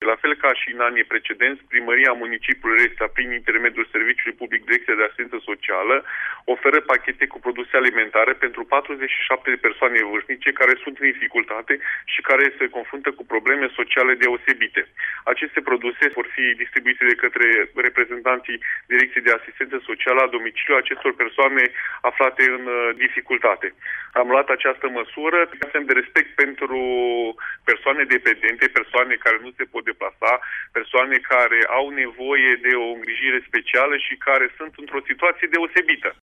La fel ca și în anii precedenți, Primăria Municipiului Restea, prin intermediul Serviciului Public Direcția de Asistență Socială, oferă pachete cu produse alimentare pentru 47 de persoane vârstnice care sunt în dificultate și care se confruntă cu probleme sociale deosebite. Aceste produse vor fi distribuite de către reprezentanții Direcției de Asistență Socială la domiciliu acestor persoane aflate în dificultate. Am luat această măsură semn de respect pentru persoane dependente, persoane care nu se pot deplasa, persoane care au nevoie de o îngrijire specială și care sunt într-o situație deosebită.